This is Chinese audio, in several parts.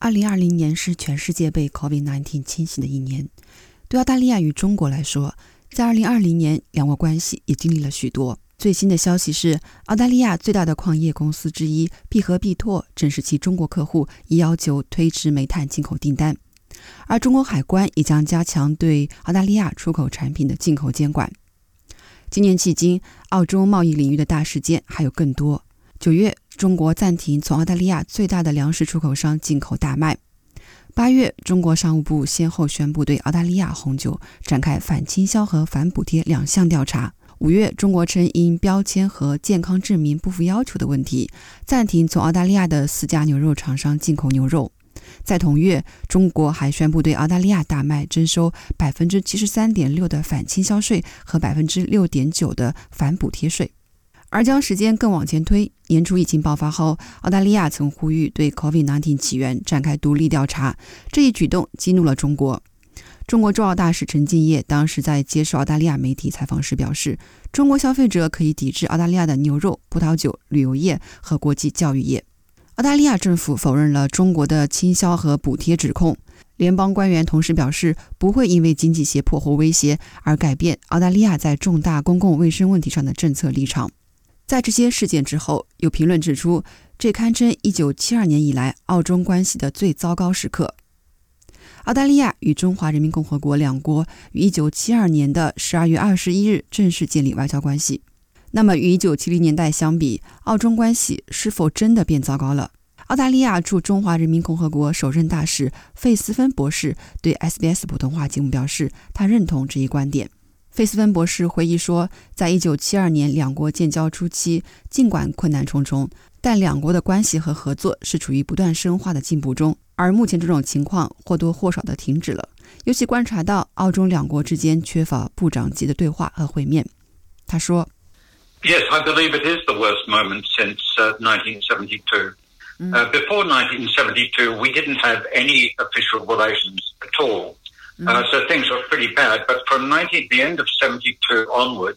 2020年是全世界被 COVID-19 侵袭的一年。对澳大利亚与中国来说，在2020年两国关系也经历了许多。最新的消息是，澳大利亚最大的矿业公司之一必和必拓正式其中国客户已要求推迟煤炭进口订单，而中国海关也将加强对澳大利亚出口产品的进口监管。今年迄今，澳洲贸易领域的大事件还有更多。9月，中国暂停从澳大利亚最大的粮食出口商进口大麦。8月，中国商务部先后宣布对澳大利亚红酒展开反倾销和反补贴2项调查。5月，中国称因标签和健康证明不符要求的问题，暂停从澳大利亚的4家牛肉厂商进口牛肉。在同月，中国还宣布对澳大利亚大麦征收 73.6% 的反倾销税和 6.9% 的反补贴税。而将时间更往前推，年初疫情爆发后，澳大利亚曾呼吁对 COVID-19 起源展开独立调查，这一举动激怒了中国。中国驻澳大使陈敬业当时在接受澳大利亚媒体采访时表示，中国消费者可以抵制澳大利亚的牛肉、葡萄酒、旅游业和国际教育业。澳大利亚政府否认了中国的倾销和补贴指控。联邦官员同时表示，不会因为经济胁迫或威胁而改变澳大利亚在重大公共卫生问题上的政策立场。在这些事件之后，有评论指出，这堪称1972年以来澳中关系的最糟糕时刻。澳大利亚与中华人民共和国两国于1972年的12月21日正式建立外交关系。那么与1970年代相比，澳中关系是否真的变糟糕了？澳大利亚驻中华人民共和国首任大使费斯芬博士对 SBS 普通话节目表示，他认同这一观点。费斯芬博士回忆说，在1972年两国建交初期，尽管困难重重，但两国的关系和合作是处于不断深化的进步中，而目前这种情况或多或少的停止了，尤其观察到澳中两国之间缺乏部长级的对话和会面。他说 Yes, I believe it is the worst moment since 1972. Before 1972, we didn't have any official relations at all. So things were pretty bad. But from the end of 72 onwards,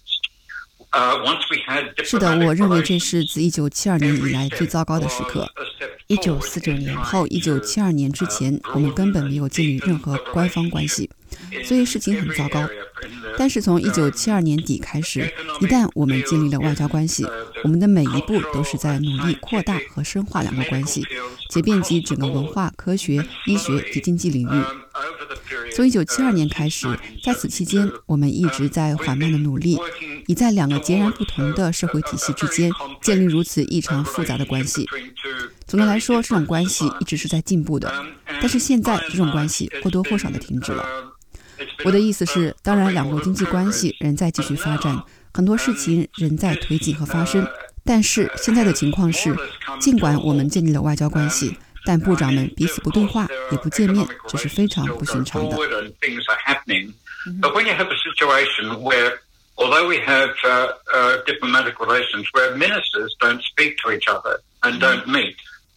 once we had diplomatic relations, 是的，我认为这是自1972年以来最糟糕的时刻。1949年后1972年之前，我们根本没有建立任何官方关系，所以事情很糟糕。但是从1972年底开始，一旦我们建立了外交关系，我们的每一步都是在努力扩大和深化两国关系，且遍及整个文化、科学、医学及经济领域。从1972年开始，在此期间，我们一直在缓慢的努力，以在两个截然不同的社会体系之间建立如此异常复杂的关系。总的来说，这种关系一直是在进步的，但是现在这种关系或多或少的停止了。我的意思是，当然两国经济关系仍在继续发展，很多事情仍在推进和发生，但是现在的情况是，尽管我们建立了外交关系，但部长们彼此不对话也不见面，这是非常不寻常的。 But when you have a situation where, although we have diplomatic relations, where ministers don't speak to each other and don't meet,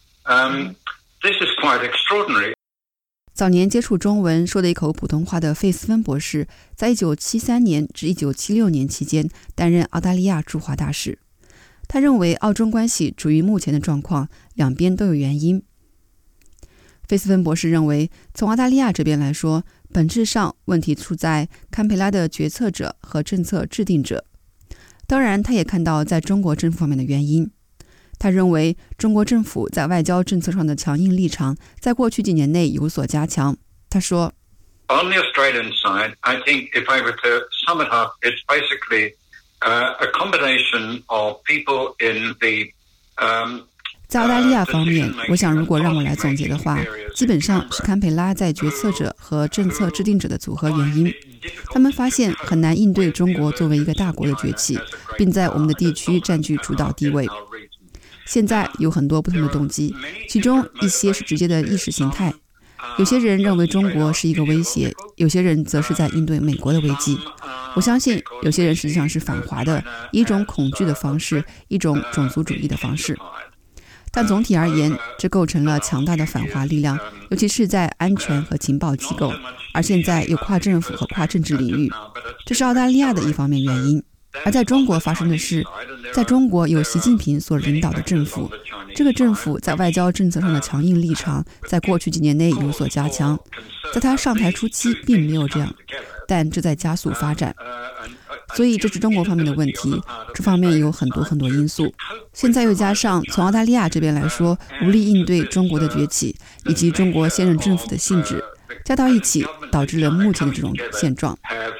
this is quite extraordinary. 早年接触中文说的一口普通话的费斯芬博士，在1973年至1976年期间担任澳大利亚驻华大使。他认为澳中关系处于目前的状况，两边都有原因。费斯芬博士认为，从澳大利亚这边来说，本质上问题出在堪培拉的决策者和政策制定者。当然，他也看到在中国政府方面的原因。他认为中国政府在外交政策上的强硬立场在过去几年内有所加强。他说 On the Australian side, I think if I were to sum it up, it's basically a combination of people in the 在澳大利亚方面，我想如果让我来总结的话，基本上是堪培拉在决策者和政策制定者的组合原因。他们发现很难应对中国作为一个大国的崛起，并在我们的地区占据主导地位。现在有很多不同的动机，其中一些是直接的意识形态。有些人认为中国是一个威胁，有些人则是在应对美国的危机。我相信有些人实际上是反华的，以一种恐惧的方式，一种种族主义的方式。但总体而言，这构成了强大的反华力量，尤其是在安全和情报机构，而现在有跨政府和跨政治领域，这是澳大利亚的一方面原因。 而在中国发生的是，在中国有习近平所领导的政府，这个政府在外交政策上的强硬立场在过去几年内有所加强，在他上台初期并没有这样，但这在加速发展。所以这是中国方面的问题，这方面有很多因素。现在又加上从澳大利亚这边来说，无力应对中国的崛起，以及中国现任政府的性质，加到一起，导致了目前的这种现状。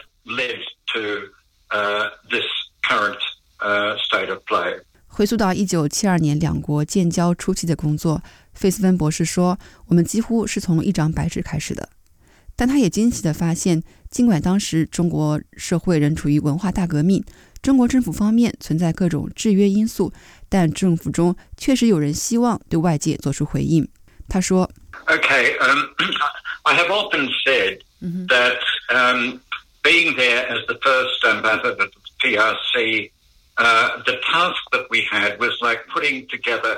回溯到1972年两国建交初期的工作，费斯芬博士说，我们几乎是从一张白纸开始的。但他也惊喜地发现，尽管当时中国社会仍处于文化大革命，中国政府方面存在各种制约因素，但政府中确实有人希望对外界做出回应。他说 Okay, I have often said that being there as the first ambassador to the PRC, the task that we had was like putting together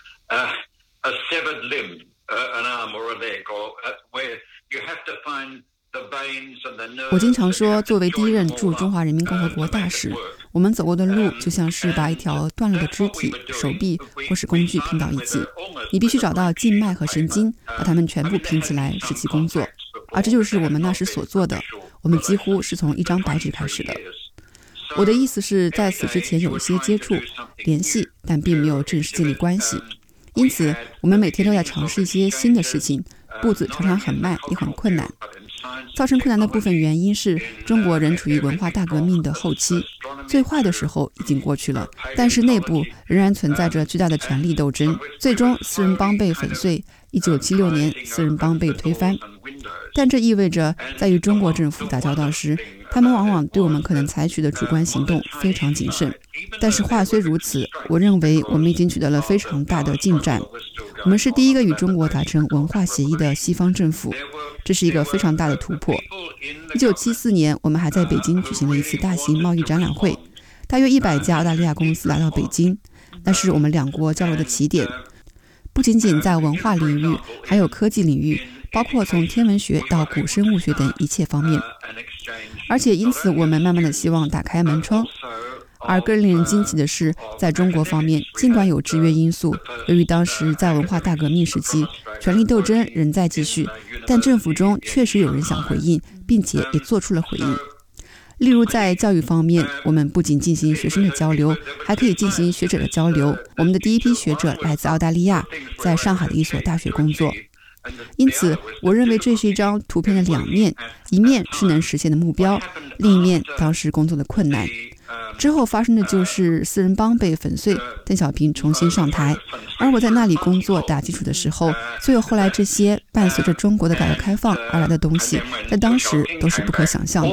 a severed limb, an arm or a leg, or where you have to find the veins and the nerves. 我经常说，作为第一任驻中华人民共和国大使，我们走过的路就像是把一条断了的肢体、手臂或是工具拼到一起，你必须找到静脉和神经，把它们全部拼起来，使其工作。而这就是我们那时所做的，我们几乎是从一张白纸开始的。我的意思是在此之前有一些接触、联系，但并没有正式建立关系。因此，我们每天都在尝试一些新的事情，步子常常很慢，也很困难。造成困难的部分原因是中国仍处于文化大革命的后期，最坏的时候已经过去了，但是内部仍然存在着巨大的权力斗争，最终四人帮被粉碎，1976年四人帮被推翻。但这意味着在与中国政府打交道时，他们往往对我们可能采取的主观行动非常谨慎。但是话虽如此，我认为我们已经取得了非常大的进展。我们是第一个与中国达成文化协议的西方政府，这是一个非常大的突破。1974年，我们还在北京举行了一次大型贸易展览会，大约100家澳大利亚公司来到北京，那是我们两国交流的起点，不仅仅在文化领域，还有科技领域，包括从天文学到古生物学等一切方面。而且因此，我们慢慢的希望打开门窗。而更令人惊奇的是，在中国方面，尽管有制约因素，由于当时在文化大革命时期，权力斗争仍在继续，但政府中确实有人想回应，并且也做出了回应。例如在教育方面，我们不仅进行学生的交流，还可以进行学者的交流。我们的第一批学者来自澳大利亚，在上海的一所大学工作。因此，我认为这是一张图片的两面，一面是能实现的目标，另一面当时工作的困难。之后发生的就是四人帮被粉碎，邓小平重新上台，而我在那里工作打基础的时候，所有后来这些伴随着中国的改革开放而来的东西，在当时都是不可想象的。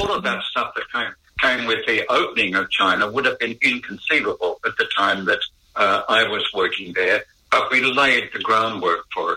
But we laid the groundwork for